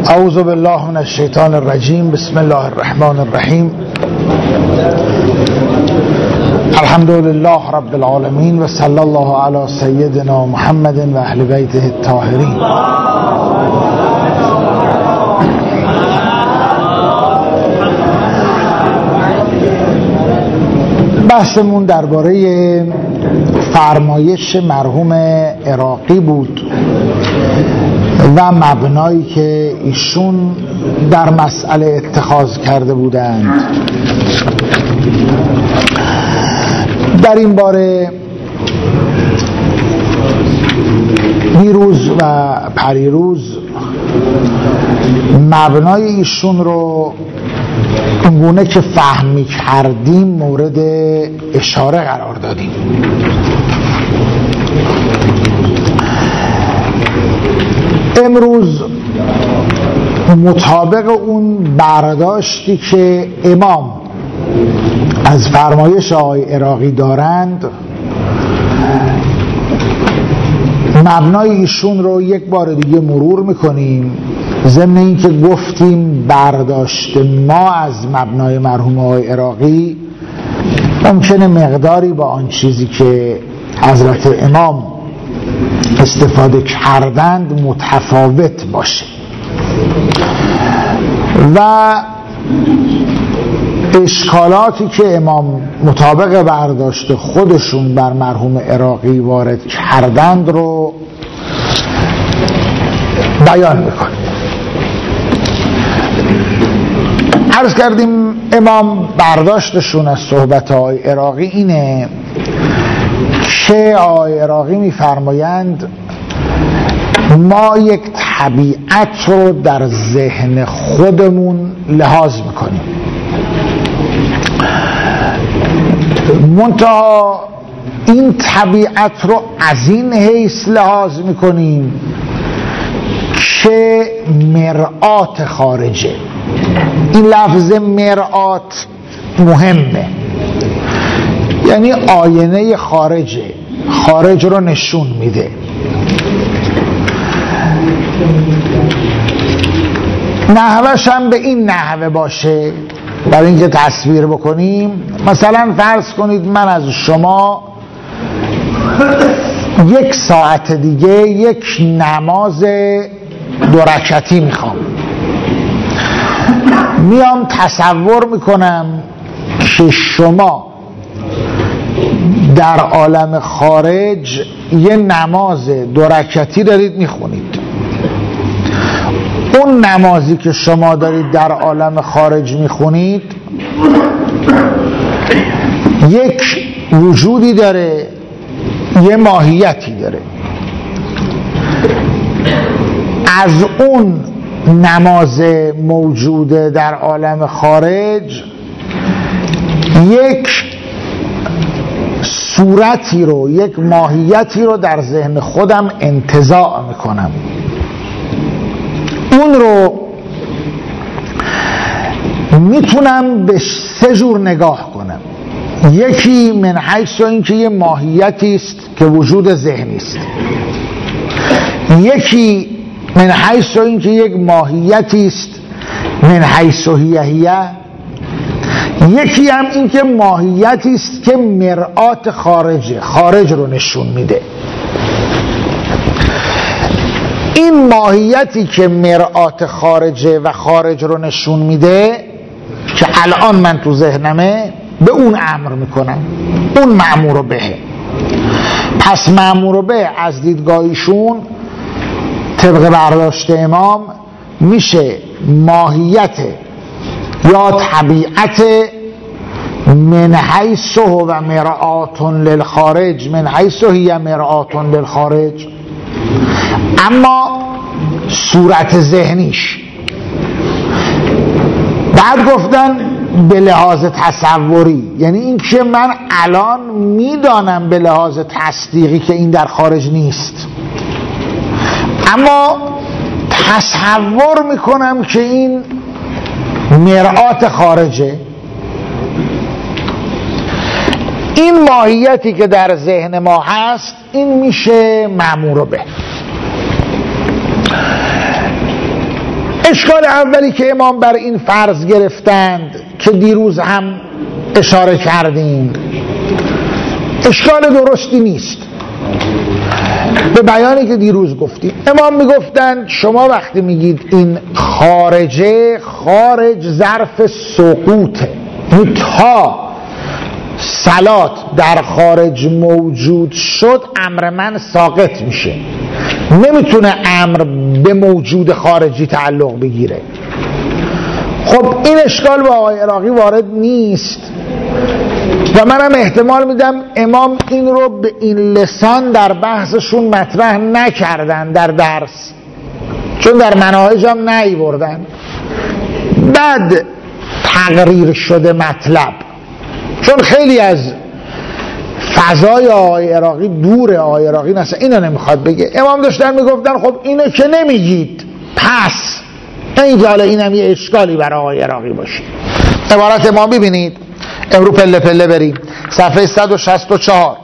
اعوذ بالله من الشیطان الرجیم. بسم الله الرحمن الرحیم. الحمد لله رب العالمین و صلی الله علی سیدنا محمد و اهل بیته الطاهرین. بحثمون درباره فرمایش مرحوم عراقی بود و مبنایی که ایشون در مسئله اتخاذ کرده بودند. در این باره دیروز و پریروز مبنای ایشون رو اونگونه که فهمی کردیم مورد اشاره قرار دادیم. امروز مطابق اون برداشتی که امام از فرمایش آقای عراقی دارند مبنای ایشون رو یک بار دیگه مرور میکنیم، ضمن این که گفتیم برداشت ما از مبنای مرحوم آقای عراقی ممکنه مقداری با آن چیزی که حضرت امام استفاده کردند متفاوت باشه و اشکالاتی که امام مطابق برداشت خودشون بر مرحوم عراقی وارد کردند رو بیان میکنیم. عرض کردیم امام برداشتشون از صحبت آقای عراقی اینه که آقای عراقی میفرمایند ما یک طبیعت رو در ذهن خودمون لحاظ میکنیم، منتها این طبیعت رو از این حیث لحاظ میکنیم که مرآت خارجه. این لفظ مرآت مهمه، یعنی آینه خارجه، خارج رو نشون میده. نحوش هم به این نحوه باشه برای اینکه تصویر بکنیم. مثلا فرض کنید من از شما یک ساعت دیگه یک نماز 2 رکعتی میخوام، میام تصور میکنم که شما در عالم خارج یه نماز 2 رکعتی دارید میخونید. اون نمازی که شما دارید در عالم خارج میخونید یک وجودی داره، یه ماهیتی داره. از اون نماز موجوده در عالم خارج یک صورتی رو، یک ماهیتی رو در ذهن خودم انتزاع میکنم. اون رو میتونم به 3 جور نگاه کنم. یکی من حیث اینکه یه ماهیتی است که وجود ذهنی است، یکی من حیث اینکه یک ماهیتی است من حیث هیه، یکی هم اینکه ماهیتی است که مرآت خارجه، خارج رو نشون میده. این ماهیتی که مرآت خارجه و خارج رو نشون میده که الان من تو ذهنمه، به اون امر میکنم، اون مأمور به. پس مأمور به از دیدگاهیشون طبق برداشت امام میشه ماهیت یا طبیعت من حیث و مرآت للخارج، من حیث هی مرآت للخارج، اما صورت ذهنیش. بعد گفتن به لحاظ تصوری، یعنی این که من الان میدانم به لحاظ تصدیقی که این در خارج نیست، اما تصور میکنم که این مرآت خارجه. این ماهیتی که در ذهن ما هست این میشه مأمور به. اشکال اولی که امام بر این فرض گرفتند که دیروز هم اشاره کردیم اشکال درستی نیست. به بیانی که دیروز گفتیم امام میگفتند شما وقتی میگید این خارجه، خارج ظرف سقوطه، تا صلات در خارج موجود شد امر من ساقط میشه، نمیتونه امر به موجود خارجی تعلق بگیره. خب این اشکال با آقای عراقی وارد نیست و منم احتمال میدم امام این رو به این لسان در بحثشون مطرح نکردن در درس، چون در مناهج هم نیاوردن، بعد تقریر شده مطلب، چون خیلی از فضای آقای عراقی دوره. آقای عراقی مثلا اینو نمیخواد بگه. امام داشتن میگفتن خب اینو که نمیگید، پس این حالا اینم یه اشکالی برای آقای عراقی باشه. عبارت امام ببینید، امرو پله پله بریم صفحه 164.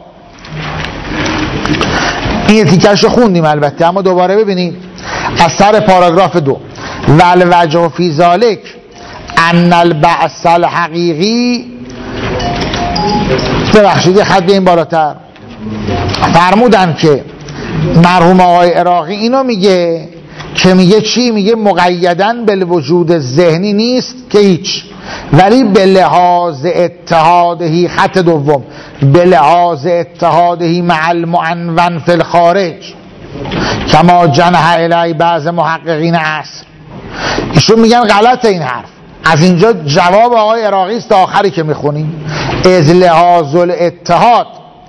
این تیکش رو خوندیم البته، اما دوباره ببینید از سر پاراگراف 2 والوجه فی ذالک ان البعث الحقیقی، ببخشید خط به این بالاتر فرمودن که مرحوم آقای عراقی اینو میگه که میگه چی؟ میگه مقیدن بالوجود ذهنی نیست که هیچ، ولی به لحاظ اتحادهی، خط دوم، به لحاظ اتحادهی مع المعنون فی الخارج کما جنح الی بعض محققین عصر. ایشون میگن غلطه این حرف. از اینجا جواب آقای عراقی است آخری که میخونیم، از لحاظ الاتحاد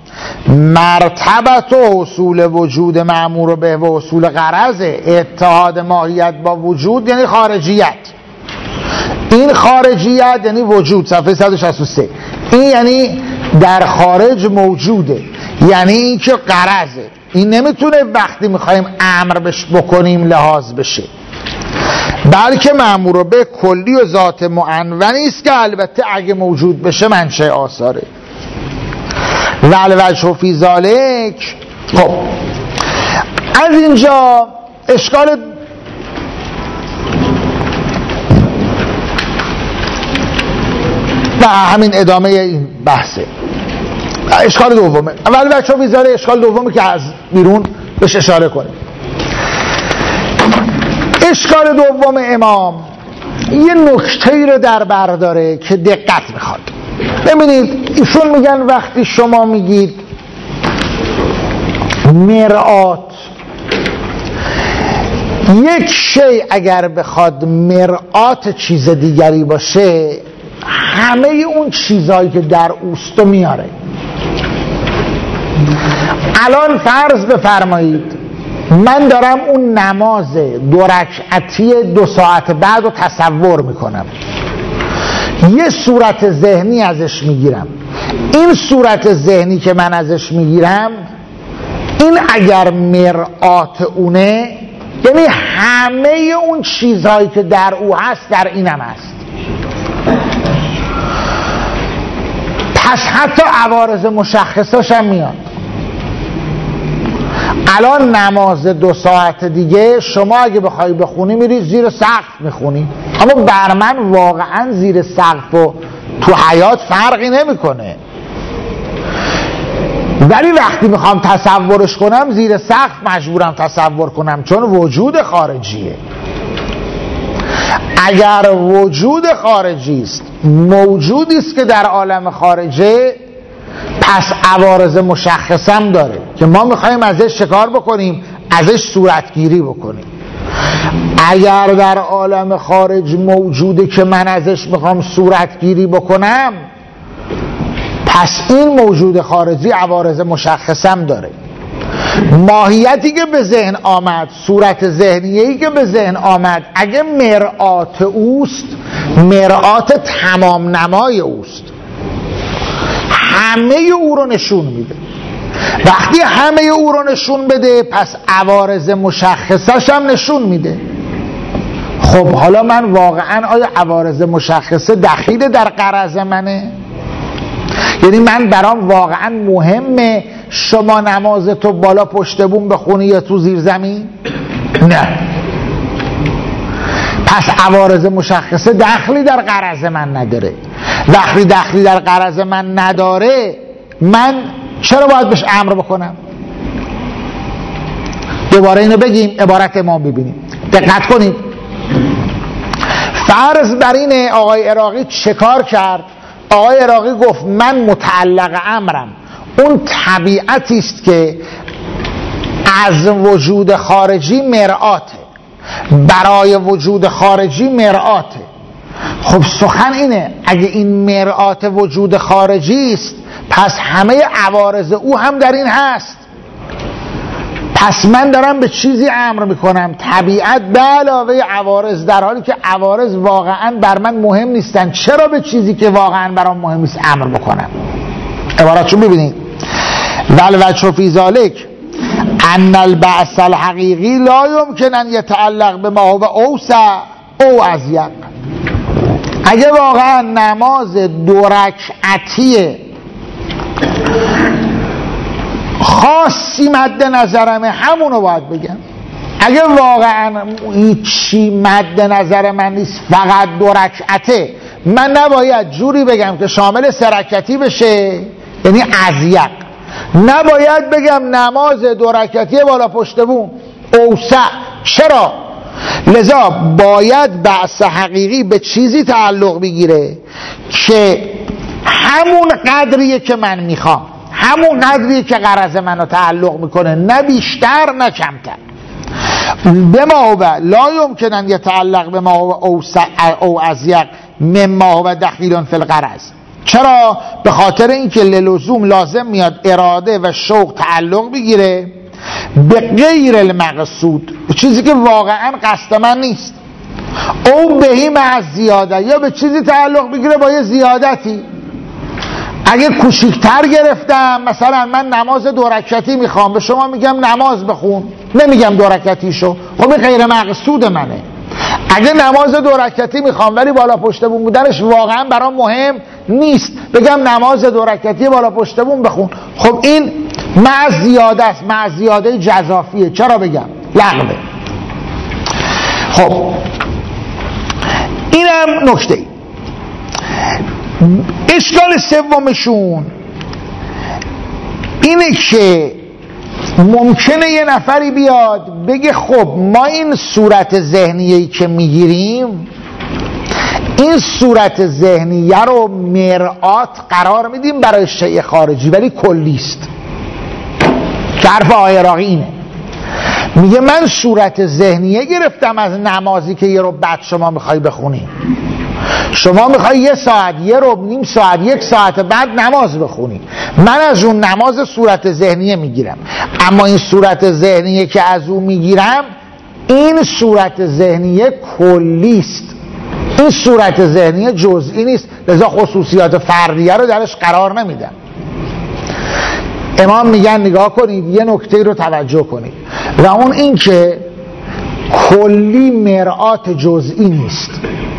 مرتبت و حصول وجود مأمور به و حصول غرض، اتحاد ماهیت با وجود یعنی خارجیت، این خارجیت یعنی وجود. صفحه 163 این یعنی در خارج موجوده، یعنی این که غرضه، این نمیتونه وقتی میخوایم امر بکنیم لحاظ بشه، بلکه مأمور به کلی و ذات معنونی است که البته اگه موجود بشه منشأ آثاره. والوجه فی ذالک. خب از اینجا اشکال و همین ادامه این بحثه. اشکال دومه، والوجه فی ذالک اشکال دومه که از بیرون بهش اشاره کنیم. اشکال دوم امام یه نکته‌ای رو در بر داره که دقت میخواد. ببینید ایشون میگن وقتی شما میگید مرآت، یک شی اگر بخواد مرآت چیز دیگری باشه همه اون چیزهایی که در اوست میاره. الان فرض بفرمایید من دارم اون نماز 2 رکعتی 2 ساعت بعد رو تصور میکنم، یه صورت ذهنی ازش میگیرم. این صورت ذهنی که من ازش میگیرم این اگر مرآت اونه یعنی همه اون چیزهایی که در او هست در اینم هست. پس حتی عوارض مشخصاش هم میاد. الان نماز 2 ساعت دیگه شما اگه بخوای بخونی میری زیر سقف میخونی، اما بر من واقعا زیر سقف و تو حیات فرقی نمیکنه، ولی وقتی میخوام تصورش کنم زیر سقف مجبورم تصور کنم چون وجود خارجیه. اگر وجود خارجی است، موجودی است که در عالم خارجه، پس عوارض مشخصم داره که ما میخوایم ازش شکار بکنیم، ازش صورتگیری بکنیم. اگر در عالم خارج موجوده که من ازش میخوام صورتگیری بکنم، پس این موجود خارجی عوارض مشخصم داره. ماهیتی که به ذهن آمد، صورت ذهنیه‌ای که به ذهن آمد، اگه مرآت اوست، مرآت تمام نمای اوست، همه او رو نشون میده. وقتی همه او رو نشون بده پس عوارض مشخصش هم نشون میده. خب حالا من واقعا آیا عوارض مشخصه دخیل در غرض منه؟ یعنی من برام واقعا مهمه شما نماز تو بالا پشت بوم بخونی یا تو زیر زمین؟ نه. پس عوارض مشخصه دخلی در غرض من نداره. وقتی دخلی در غرض من نداره، من چرا باید بهش امر بکنم؟ دوباره اینو بگیم، عبارت امام ببینیم، دقت کنید. فرض بر اینه آقای عراقی چه کار کرد؟ آقای عراقی گفت من متعلق امرم اون طبیعتی است که از وجود خارجی مرآته، برای وجود خارجی مرآته. خب سخن اینه اگه این مرآت وجود خارجی است، پس همه عوارض او هم در این هست. پس من دارم به چیزی امر میکنم، طبیعت به علاوه عوارض، در حالی که عوارض واقعا بر من مهم نیستن. چرا به چیزی که واقعا برام مهم نیست امر بکنم؟ عبارتشو ببینید. والوجه فی ذلک ان البعث الحقیقی لا یمکن ان یتعلق به ما هو اوسع او اضیق. اگه واقعا نماز 2 رکعتی خاصی مد نظرمه، همونو باید بگم. اگه واقعا هیچی مد نظر من نیست، فقط 2 رکعته، من نباید جوری بگم که شامل 3 رکعتی بشه، یعنی اضیق. نباید بگم نماز 2 رکعتی بالا پشت بوم اوسع. چرا؟ لذا باید بعث حقیقی به چیزی تعلق بگیره که همون قدریه که من میخوام، همون قدریه که غرض منو تعلق میکنه، نه بیشتر نه کمتر. به ما هو لا یمکن ان یتعلق به ما هو اوسع او اضیق مما هو دخیل فی الغرض. چرا؟ به خاطر اینکه لزوم لازم میاد اراده و شوق تعلق بگیره به غیر المقصود، چیزی که واقعا قصد من نیست. او بهی مع زیاده، یا به چیزی تعلق بگیره با یه زیادتی. اگه کوچیک‌تر گرفتم، مثلا من نماز 2 رکعتی میخوام، به شما میگم نماز بخون، نمیگم 2 رکعتیشو، خب این غیر مقصود منه. اگه نماز 2 رکعتی میخوام ولی بالا پشت بوم بودنش واقعا برام مهم نیست، بگم نماز 2 رکعتی بالا پشت بوم بخون، خب این مع زیاده است، مع زیاده جزافیه. چرا بگم؟ لغوه. خب اینم نکته. اشکال سومشون اینه که ممکنه یه نفری بیاد بگه خب ما این صورت ذهنیه‌ای که میگیریم، این صورت ذهنیه رو مرآت قرار میدیم برای شیء خارجی ولی کلیست. حرف آقای عراقی اینه، میگه من صورت ذهنیه گرفتم از نمازی که یه رو بعد شما میخوای بخونی. شما میخوای 1 ساعت، 1 ربع، نیم ساعت، 1 ساعت بعد نماز بخونی، من از اون نماز صورت ذهنیه میگیرم. اما این صورت ذهنیه که از اون میگیرم، این صورت ذهنیه کلیست، این صورت ذهنیه جزئی نیست، لذا خصوصیات فردیه رو درش قرار نمیدم. امام میگن نگاه کنید، یه نکته رو توجه کنید، و اون این که کلی مرآت جزئی نیست.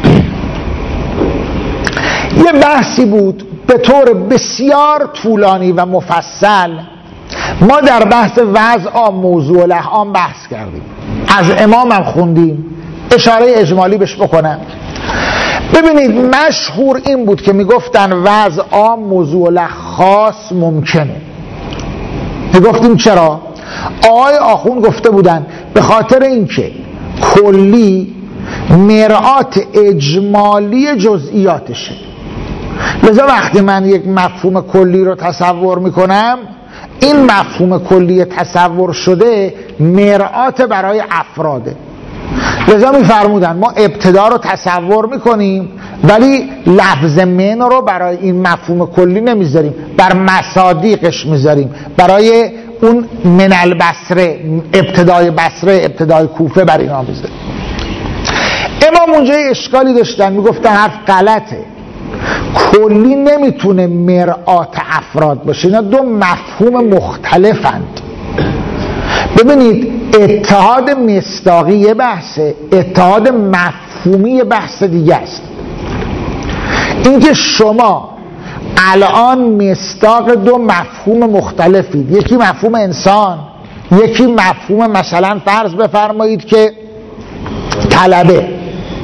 یه بحثی بود به طور بسیار طولانی و مفصل، ما در بحث وضع موضوع الاحکام بحث کردیم، از امام هم خوندیم، اشاره اجمالی بهش بکنم. ببینید مشهور این بود که میگفتن وضع عام موضوع خاص ممکنه. میگفتیم چرا؟ آقای آخوند گفته بودن به خاطر اینکه کلی مرآت اجمالی جزئیاتشه، لذا وقتی من یک مفهوم کلی رو تصور میکنم، این مفهوم کلی تصور شده مرآت برای افراده. لذا میفرمودن ما ابتدا رو تصور میکنیم ولی لفظ من رو برای این مفهوم کلی نمیذاریم، بر مصادیقش میذاریم، برای اون من البصره، ابتدای بصره، ابتدای کوفه، بر اینا میذاریم. امام اونجا اشکالی داشتن، میگفتن حرف غلطه، کلی نمیتونه مرآت افراد باشه، اینا 2 مفهوم مختلفند. ببینید اتحاد مصداقی یه بحثه، اتحاد مفهومی یه بحث دیگه است. اینکه شما الان مصداق 2 مفهوم مختلفید، یکی مفهوم انسان، یکی مفهوم مثلا فرض بفرمایید که طلبه،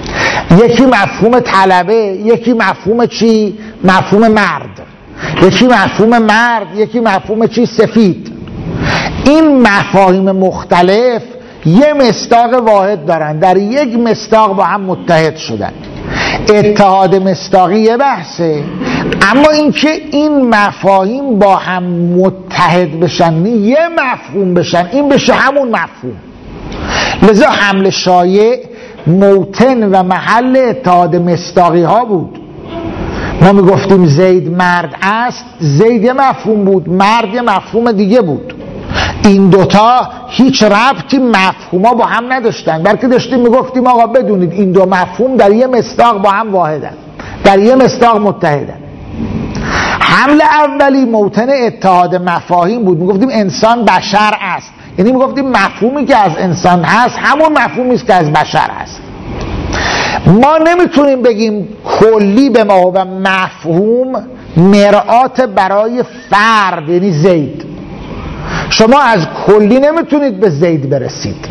یکی مفهوم طلبه، یکی مفهوم چی؟ مفهوم مرد. یکی مفهوم مرد، یکی مفهوم چی؟ سفید. این مفاهیم مختلف یه مصداق واحد دارن، در یک مصداق با هم متحد شدن. اتحاد مصداقی یه بحثه، اما اینکه این مفاهیم با هم متحد بشن، یه مفهوم بشن، این بشه همون مفهوم. لذا حمل شایع موطن و محل اتحاد مصداقی ها بود. ما میگفتیم زید مرد است، زید یه مفهوم بود، مرد یه مفهوم دیگه بود. این دوتا هیچ ربطی مفهوما با هم نداشتن، بلکه داشتیم میگفتیم آقا بدونید این دو مفهوم در یه مصداق با هم واحدن، در یه مصداق متحدن. حمل اولی موطن اتحاد مفاهیم بود، میگفتیم انسان بشر است، یعنی میگفتیم مفهومی که از انسان هست همون مفهومی است که از بشر هست. ما نمیتونیم بگیم کلی به ما و مفهوم مرآت برای فرد، یعنی زید. شما از کلی نمیتونید به زید برسید.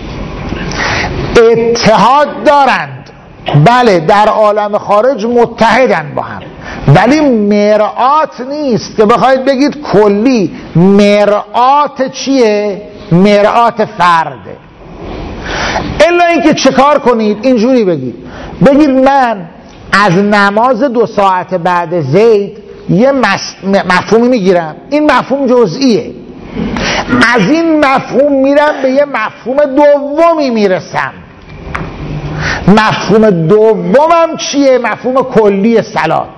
اتحاد دارند، بله، در عالم خارج متحدن با هم، ولی مرآت نیست که بخواید بگید کلی. مرآت چیه؟ مرآت فرده. الا اینکه چه کار کنید؟ اینجوری بگید من از نماز 2 ساعت بعد زید یه مفهومی میگیرم، این مفهوم جزئیه، از این مفهوم میرم به یه مفهوم دومی میرسم. مفهوم دومم چیه؟ مفهوم کلی صلات.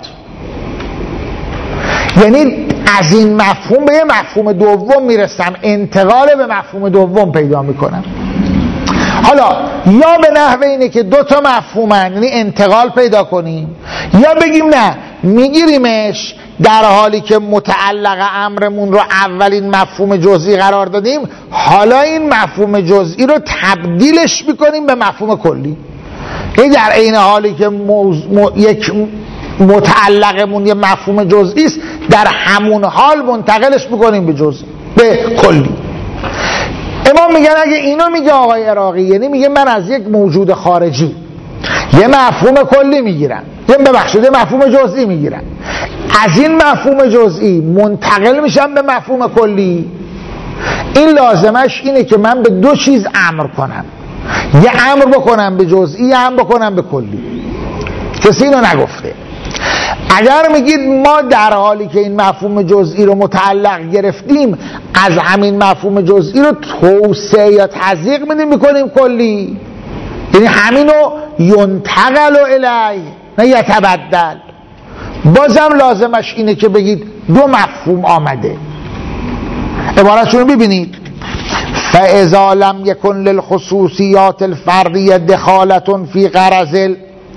یعنی از این مفهوم به یه مفهوم دوم میرسم، انتقال به مفهوم دوم پیدا میکنم. حالا یا به نحوه اینه که 2 تا مفهومن، یعنی انتقال پیدا کنیم، یا بگیم نه میگیریمش در حالی که متعلق امرمون رو اولین مفهوم جزئی قرار دادیم، حالا این مفهوم جزئی رو تبدیلش میکنیم به مفهوم کلی. این در عین حالی که یک متعلقمون یه مفهوم جزئی است، در همون حال منتقلش میکنیم به کلی. امام میگن اگه اینو میگه آقای عراقی، یعنی میگه من از یک موجود خارجی یه مفهوم کلی میگیرم، یه مفهوم جزئی میگیرم، از این مفهوم جزئی منتقل میشم به مفهوم کلی. این لازمش اینه که من به 2 چیز امر کنم، یه امر بکنم به جزئی، یه امر بکنم به کلی. کسی اینو نگفته. اگر میگید ما در حالی که این مفهوم جزئی رو متعلق گرفتیم، از همین مفهوم جزئی رو توسعه یا تضییق میکنیم کلی، یعنی همینو ینتقل الیه نه یتبدل، بازم لازمش اینه که بگید 2 مفهوم آمده. عبارتشون رو ببینید. فاذا لم یکن للخصوصیات الفردیه دخالة فی غرض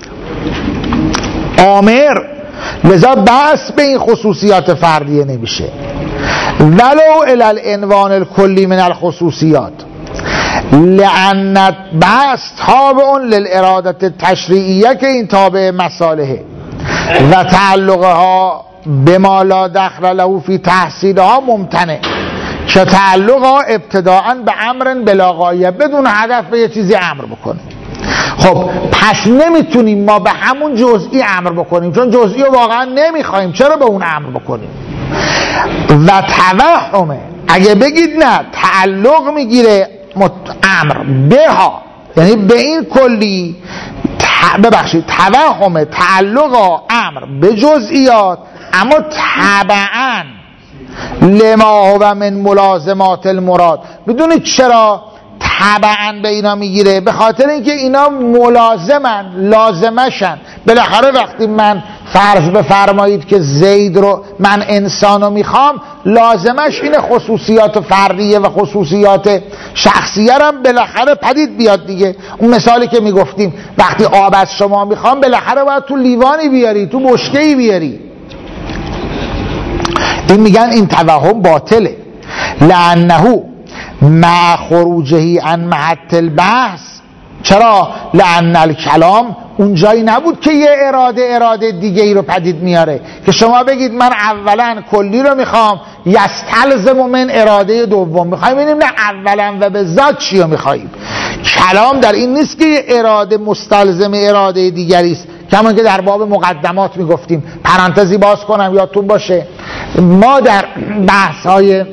آمر، لذا بحث به این خصوصیات فردیه نمیشه. ولو الی العنوان الکلی من الخصوصیات، لأن بحث تابع للارادة التشریعیه که این تابع مصالحه و تعلقها بما لا دخل له فی تحصیلها ممتنع، که تعلقها ابتداءً به امر بلا غایه، بدون هدف به یه چیزی امر بکنه. خب پس نمیتونیم ما به همون جزئی امر بکنیم، چون جزئی رو واقعا نمیخوایم، چرا به اون امر بکنیم؟ و توهمه، اگه بگید نه تعلق میگیره امر بها، یعنی به این کلی، ببخشید توهمه تعلق امر به جزئیات، اما تبعاً لما هو من ملازمات المراد. بدونید چرا تبعاً به اینا میگیره؟ به خاطر اینکه اینا ملازمن، لازمشن. بالاخره وقتی من فرض بفرمایید که زید رو، من انسانو میخوام، لازمش اینه خصوصیات فردیه و خصوصیات شخصیه هم بالاخره پدید بیاد دیگه. اون مثالی که میگفتیم وقتی آب از شما میخوام، بالاخره باید تو لیوانی بیاری، تو بشکه‌ای بیاری. این میگن این توهم باطله. لعنه مع خروجه عن محط البحث. چرا؟ لأن الکلام اون جایی نبود که یه اراده دیگه ای رو پدید میاره که شما بگید من اولا کلی رو میخوام، یستلزم من اراده دوم میخوایم. ببینیم نه اولا و به ذات چی رو میخوایم. کلام در این نیست که اراده مستلزم اراده دیگری است، کما که در باب مقدمات میگفتیم. پرانتزی باز کنم یادتون باشه، ما در بحث‌های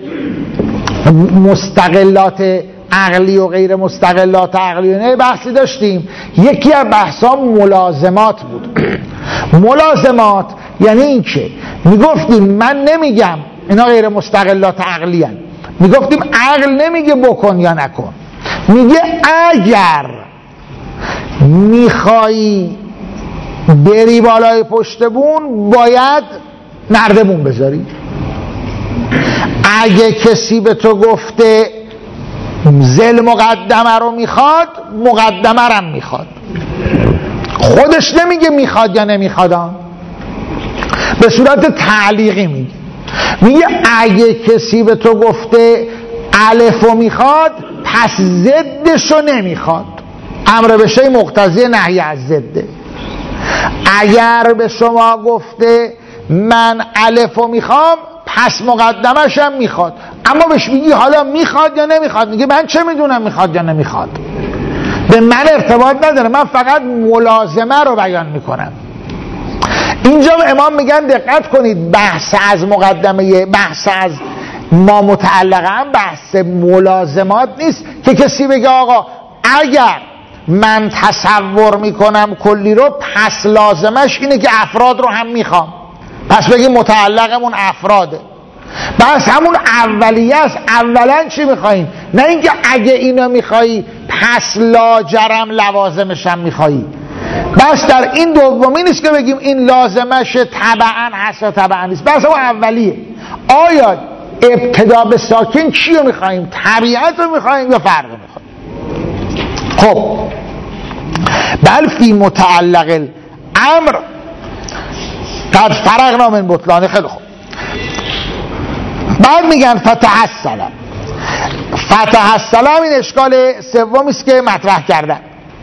مستقلات عقلی و غیر مستقلات عقلی نه بحثی داشتیم. یکی از بحث‌ها ملازمات بود. ملازمات یعنی این که میگفتیم من نمیگم اینا غیر مستقلات عقلی هن. میگفتیم عقل نمیگه بکن یا نکن، میگه اگر میخوایی بری بالای پشت بون باید نردبون بذاری. اگه کسی به تو گفته زل مقدمه رو میخواد، مقدمه رو میخواد، خودش نمیگه میخواد یا نمیخواد، به صورت تعلیقی میگه اگه کسی به تو گفته الف رو میخواد پس ضدش رو نمیخواد. امر به شیء مقتضی نهی از ضده. اگر به شما گفته من الف رو میخوام پس مقدمش هم میخواد، اما بهش میگی حالا میخواد یا نمیخواد، میگه من چه میدونم میخواد یا نمیخواد، به من ارتباط نداره، من فقط ملازمه رو بیان میکنم. اینجا امام میگن دقت کنید، بحث از مقدمه، بحث از ما متعلقه هم بحث ملازمات نیست که کسی بگه آقا اگر من تصور میکنم کلی رو پس لازمش اینه که افراد رو هم میخوام، پس بگیم متعلقمون افراده. بس همون اولیه است. اولا چی میخواییم؟ نه اینکه اگه اینو میخوایی پس لاجرم لوازمش هم میخوایی. بس در این دومی نیست که بگیم این لازمش تبعا هست یا تبعا نیست، بس همون اولیه. آیا ابتدا به ساکن چی رو میخواییم؟ طبیعت رو میخواییم یا فرق میخواییم؟ خب بل فی متعلق الامر قد فرقنا من بطلانه. خیلی خوب، بعد میگن فتح السلام. فتح السلام این اشکال سومی است که مطرح کردن.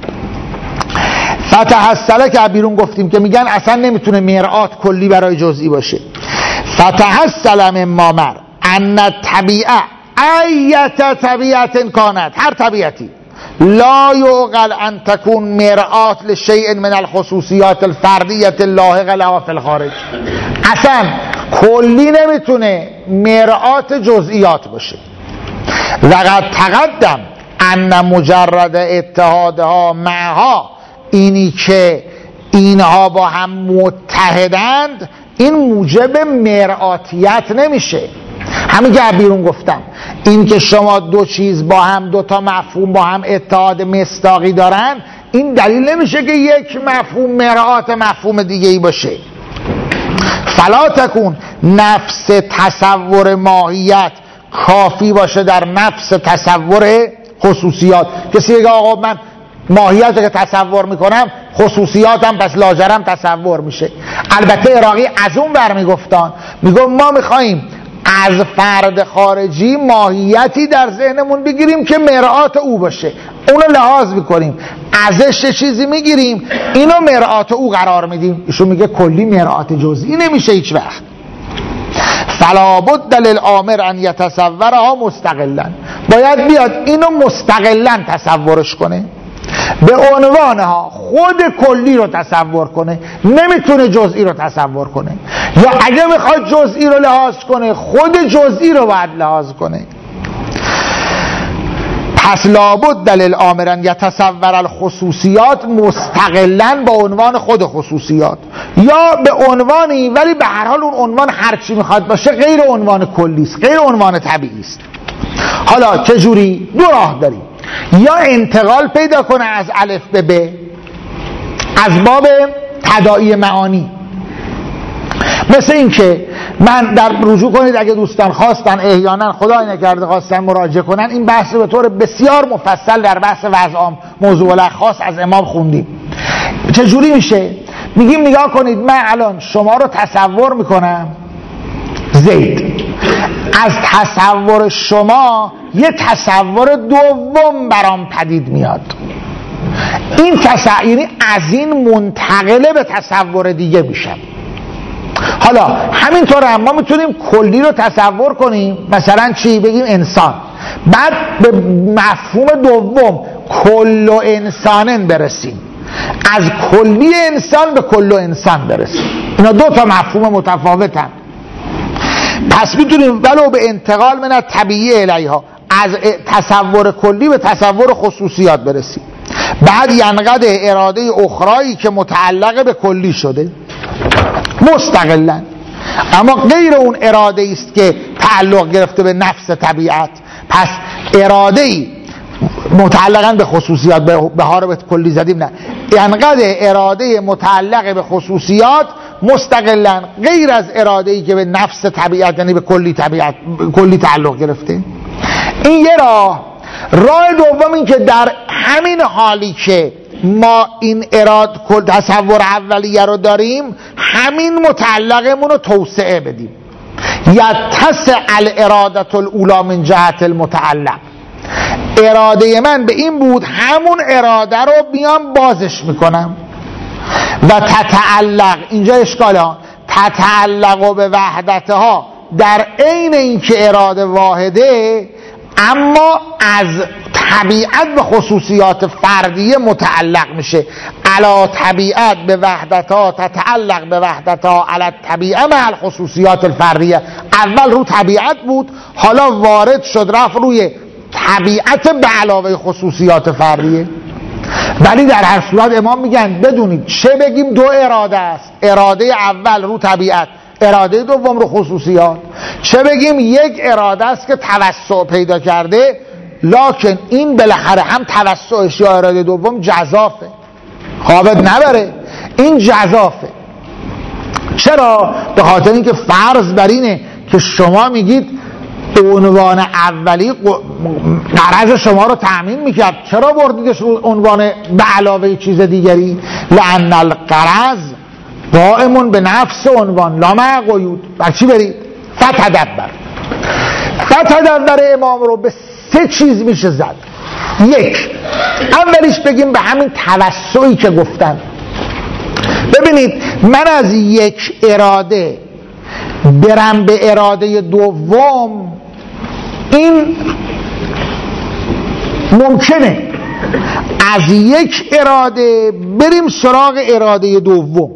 فتح السلام که بیرون گفتیم که میگن اصلا نمیتونه مرآت کلی برای جزئی باشه. فتح السلام مامر ان طبیعه ایت طبیعت کانت، هر طبیعتی لا یعقل ان تکون مرآت لشیء من الخصوصیات الفردیه اللاحقه لها فی الخارج. اصلا کلی نمیتونه مرآت جزئیات باشه. لقد تقدم ان مجرد اتحادها معها، اینی که اینها با هم متحدند این موجب مرآتیت نمیشه. همین که بیرون گفتم، این که شما دو چیز با هم، دو تا مفهوم با هم اتحاد مصداقی دارن، این دلیل نمیشه که یک مفهوم مرآت مفهوم دیگه ای باشه. فلا تکون نفس تصور ماهیت کافی باشه در نفس تصور خصوصیات. کسی بگه آقا من ماهیت که تصور میکنم خصوصیاتم پس لاجرم تصور میشه. البته عراقی از اون برمیگفتان، میگم ما میخواییم از فرد خارجی ماهیتی در ذهنمون بگیریم که مرآت او باشه، اونو لحاظ میکنیم، ازش چیزی میگیریم، اینو مرآت او قرار میدیم. ایشون میگه کلی مرآت جزئی نمیشه هیچ وقت. فلا بد للآمر ان یتصورها مستقلا، باید بیاد اینو مستقلا تصورش کنه، به عنوانها خود کلی رو تصور کنه، نمیتونه جزئی رو تصور کنه، یا اگه میخواد جزئی رو لحاظ کنه خود جزئی رو باید لحاظ کنه. پس لابد للآمر ان یتصور الخصوصیات مستقلا با عنوان خود خصوصیات، یا به عنوانی، ولی به هر حال اون عنوان هرچی میخواد باشه غیر عنوان کلی است، غیر عنوان طبیعی است. حالا چجوری؟ دو راه داریم، یا انتقال پیدا کنه از الف به ب از باب تداعی معانی، مثل این که من در رجوع کنید اگه دوستان خواستن احیانا خدای نکرده خواستن مراجعه کنن، این بحث به طور بسیار مفصل در بحث وضع عام موضوع الاخصاص از امام خوندیم. چجوری میشه؟ میگیم نگاه کنید، من الان شما رو تصور میکنم زید، از تصور شما یه تصور دوم برام پدید میاد، این یعنی از این منتقله به تصور دیگه میشم. حالا همینطور هم ما میتونیم کلی رو تصور کنیم، مثلا چی؟ بگیم انسان، بعد به مفهوم دوم کل انسانن برسیم، از کلی انسان به کل انسان برسیم. اینا دو تا مفهوم متفاوتن. پس میتونیم ولو به انتقال من طبیعی الیها، از تصور کلی به تصور خصوصیات برسیم. بعد ینقد اراده اخرایی که متعلق به کلی شده مستقلا، اما غیر اون اراده است که تعلق گرفته به نفس طبیعت. پس اراده ای متعلقا به خصوصیات، به ها رو به کلی زدیم، نه، ینقد اراده متعلق به خصوصیات مستقلا غیر از اراده ای که به نفس طبیعت یعنی به کلی تعلق گرفته. این یه راه دوم این که در همین حالی که ما این تصور اولیه رو داریم، همین متعلقمون رو توسعه بدیم. یتسع الارادة الاولی من جهت المتعلق، اراده من به این بود، همون اراده رو بیام بازش میکنم. و تتعلق، اینجا اشکاله ها، تتعلق به وحدتها، در عین اینکه اراده واحده اما از طبیعت به خصوصیات فردیه متعلق میشه. علا طبیعت به وحدتها تتعلق به وحدتها علا طبیعه مع الخصوصیات الفردیه. اول رو طبیعت بود، حالا وارد شد رفت روی طبیعت به علاوه خصوصیات فردیه. ولی در هر صورت امام میگن بدونید چه بگیم دو اراده است، اراده اول رو طبیعت، اراده دوم رو خصوصیات. چه بگیم یک اراده است که توسع پیدا کرده، لکن این بالاخره هم توسعش یا اراده دوم جزافه، خوابت نبره، این جزافه. چرا؟ به خاطر اینکه فرض بر اینه که شما میگید عنوان اولی غرض شما رو تأمین میکرد، چرا بردیدش رو عنوان به علاوه چیز دیگری؟ لأن الغرض قائم به نفس عنوان لا مع قیود. بر چی برید؟ فتدبر امام رو به سه چیز میشه زد. یک، اولیش بگیم به همین توسعی که گفتن. ببینید من از یک اراده برم به اراده دوم، این ممکنه از یک اراده بریم سراغ اراده دوم،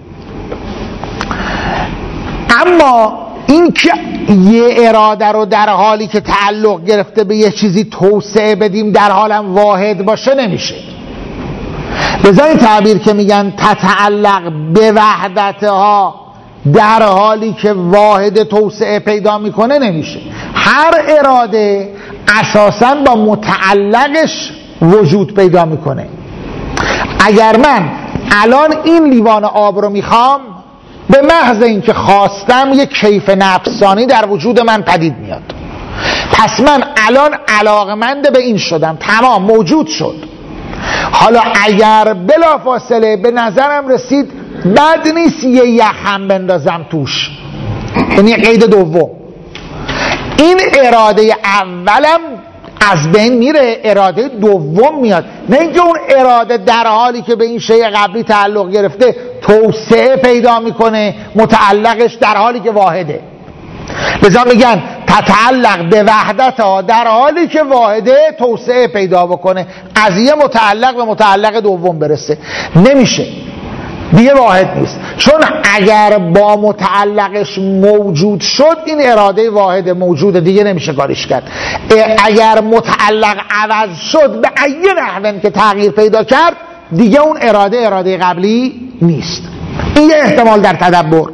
اما این که یه اراده رو در حالی که تعلق گرفته به یه چیزی توسعه بدیم در حالم واحد باشه نمیشه. لذا این تعبیر که میگن تتعلق به وحدتها در حالی که واحد توسعه پیدا میکنه نمیشه. هر اراده اساساً با متعلقش وجود پیدا میکنه. اگر من الان این لیوان آب رو میخوام، به محض اینکه خواستم یک کیف نفسانی در وجود من پدید میاد. پس من الان علاقمند به این شدم، تمام موجود شد. حالا اگر بلافاصله به نظرم رسید بد نیست یه یخم بندازم توش، یعنی قید دوم، این اراده اولم از بین میره، اراده دوم میاد. نه اینکه اون اراده در حالی که به این شیء قبلی تعلق گرفته توسعه پیدا میکنه، متعلقش در حالی که واحده. لذا میگن تتعلق به وحدتها، در حالی که واحده توسعه پیدا بکنه، از یه متعلق به متعلق دوم برسه. نمیشه، دیگه واحد نیست. چون اگر با متعلقش موجود شد، این اراده واحد موجوده، دیگه نمیشه کاریش کرد. اگر متعلق عوض شد به ای نحو که تغییر پیدا کرد، دیگه اون اراده قبلی نیست. این یه احتمال در تدبر.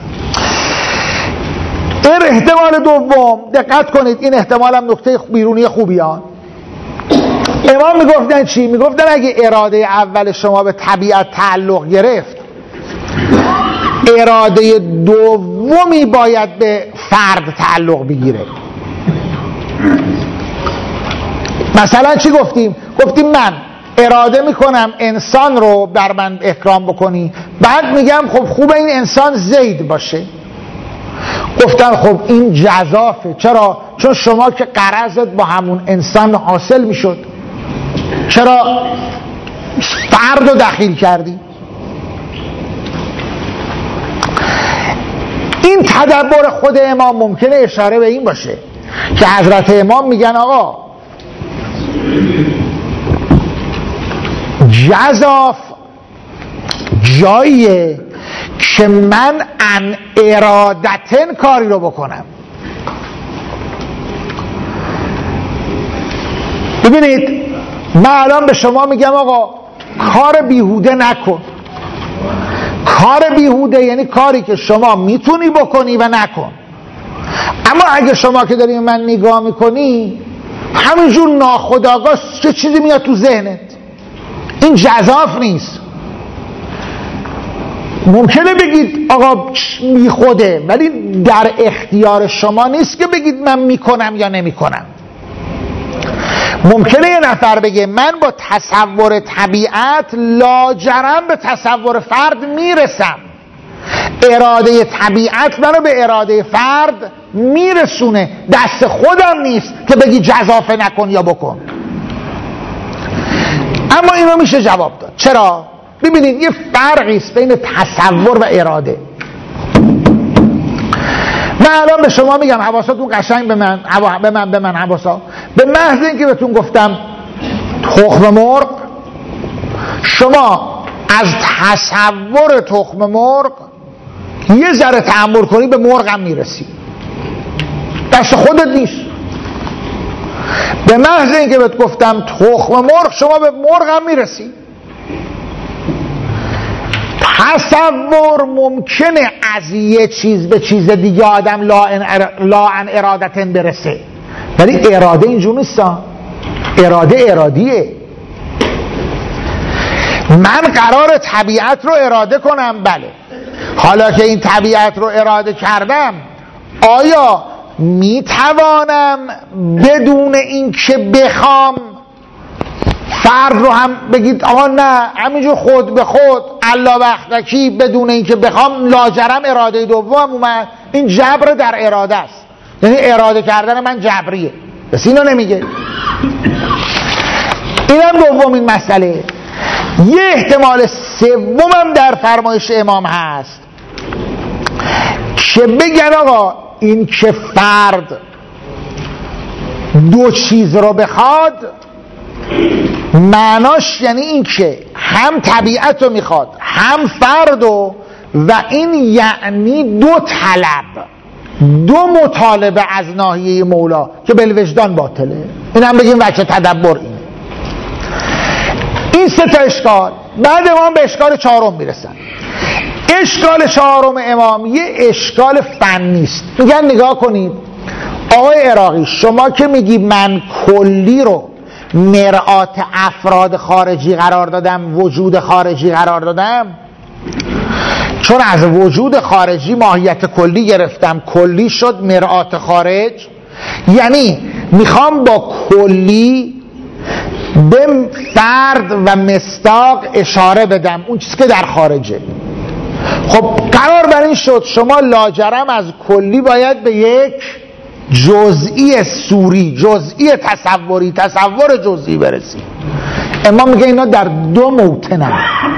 این احتمال دوم، دقت کنید، این احتمال هم نکته بیرونی خوبیان. امام میگفتن چی؟ میگفتن اگه اراده اول شما به طبیعت تعلق گرفت، اراده دومی باید به فرد تعلق بگیره. مثلا چی گفتیم؟ گفتیم من اراده میکنم انسان رو بر من اکرام بکنی، بعد میگم خب خوبه این انسان زید باشه. گفتن خب این جزافه. چرا؟ چون شما که غرضت با همون انسان حاصل میشد، چرا فرد رو دخیل کردی؟ این تدبر خود امام ممکنه اشاره به این باشه که حضرت امام میگن آقا جزاف جاییه که من ان ارادتن کاری رو بکنم. ببینید من الان به شما میگم آقا کار بیهوده نکن. کار بیهوده یعنی کاری که شما میتونی بکنی و نکن. اما اگه شما که داری من نگاه میکنی همینجور ناخودآگاه چه چیزی میاد تو ذهنت، این جزاف نیست. ممکنه بگید آقا بی خوده، ولی در اختیار شما نیست که بگید من میکنم یا نمیکنم. ممکنه یه نفر بگه من با تصور طبیعت لاجرم به تصور فرد میرسم، اراده طبیعت منو به اراده فرد میرسونه، دست خودم نیست که بگی جزافه نکن یا بکن. اما اینو میشه جواب داد. چرا؟ ببینید یه فرقی است بین تصور و اراده. من الان به شما میگم حواساتون قشنگ به من حواسا، به محض اینکه بهتون گفتم تخم مرغ، شما از تصور تخم مرغ یه ذره تأمل کنی به مرغ هم میرسی، دست خودت نیست. به محض اینکه بهت گفتم تخم مرغ شما به مرغ هم میرسی. تصور ممکنه از یه چیز به چیز دیگه آدم لا ان ارادتن برسه، ولی اراده اینجور نیستا. اراده ارادیه. من قرار طبیعت رو اراده کنم، بله. حالا که این طبیعت رو اراده کردم آیا میتوانم بدون این که بخوام فرد رو هم بگید آقا نه همینجور خود به خود الله وحدکی بدون این که بخوام لاجرم اراده دوم اومد؟ این جبر در اراده است، یعنی اراده کردن من جبریه. بس اینو نمیگه. اینم دومین مسئله. یه احتمال سومم در فرمایش امام هست که بگن آقا این که فرد دو چیز رو بخواد معناش یعنی این که هم طبیعت رو میخواد هم فرد و این یعنی دو طلب، دو مطالبه از ناحیه مولا که بالوجدان باطله. این هم بگیم وجه تدبر اینه. این سه تا اشکال. بعد امام به اشکال چهارم میرسن. اشکال چهارم امام یه اشکال فنی است. میگن نگاه کنید آقای عراقی، شما که میگی من کلی رو مرآت افراد خارجی قرار دادم، وجود خارجی قرار دادم، چون از وجود خارجی ماهیت کلی گرفتم، کلی شد مرآت خارج. یعنی میخوام با کلی به فرد و مصداق اشاره بدم، اون چیزی که در خارجه. خب قرار بر این شد شما لاجرم از کلی باید به یک جزئی سوری، جزئی تصوری، تصور جزئی برسی. امام میگه اینا در دو موطنن.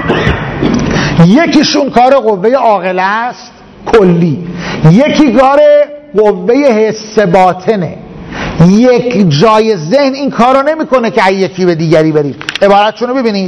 یکیشون کار قوه عاقله است کلی، یکی کار قوه حس باطنه. یک جای ذهن این کارو نمیکنه که یکی به دیگری برید. عبارتشون رو ببینید.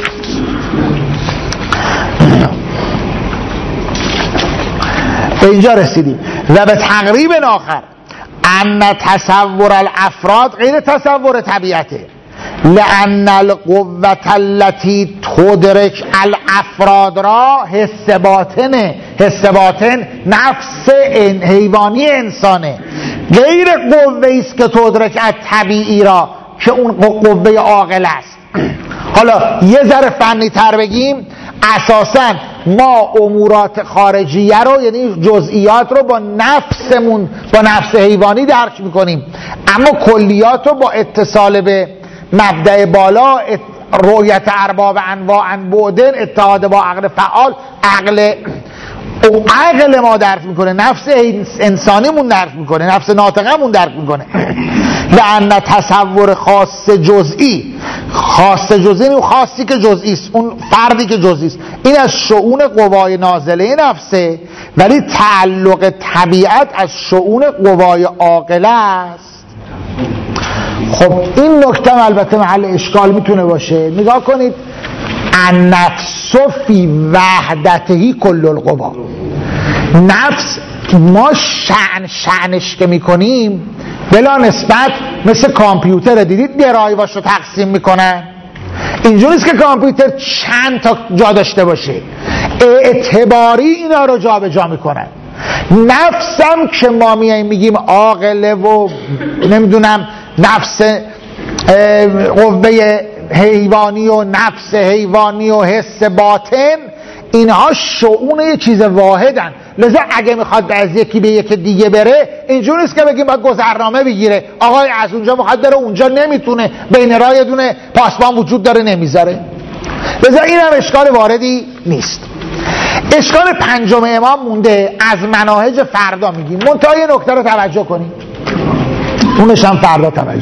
به اینجا رسیدیم. و به تقریب آخر ان تصور الافراد غیر تصور طبیعته، لان القوة التي تدرک الافراد را حس باطنه. حس باطن نفس حیوانی انسانه، غیر قوه است که تدرک طبیعی را که اون قوه عاقل است. حالا یه ذره فنی تر بگیم، اساساً ما امورات خارجیه رو یعنی جزئیات رو با نفسمون، با نفس حیوانی درک میکنیم، اما کلیات رو با اتصال به مبدأ بالا، رؤیت ارباب انواع بعدن، اتحاد با عقل فعال، عقل ما درک میکنه، نفس انسانیمون درک میکنه، نفس ناطقمون درک میکنه. لأن تصور خاص جزئی، خاص جزئی و خاصی که جزئی است، اون فردی که جزئی است، این از شؤون قوای نازله نفسه، ولی تعلق طبیعت از شؤون قوای عاقله است. خب این نکته البته محل اشکال میتونه باشه. نگاه کنید، النفس فی وحدته کل القوا، نفس ما شأنش که میکنیم بلا نسبت مثل کامپیوتر، دیدید درایواشو تقسیم میکنن؟ اینجوری است که کامپیوتر چند تا جا داشته باشه، اعتباری اینا رو جا به جا میکنن. نفسم که ما میگیم عاقله و نمیدونم نفس قوه حیوانی و نفس حیوانی و حس باطن، اینها شؤون یه چیز واحدن. لذا اگه میخواد از یکی به یکی دیگه بره، اینجوری نیست که بگیم باید گذرنامه بگیره، آقای از اونجا میخواد بره اونجا نمیتونه، بین راه یه دونه پاسبان وجود داره نمیذاره. لذا این هم اشکال واردی نیست. اشکال پنجم امام مونده، از مناهج فردا میگیم. منتها یه نکته رو توجه کنیم، اونش هم فردا توجه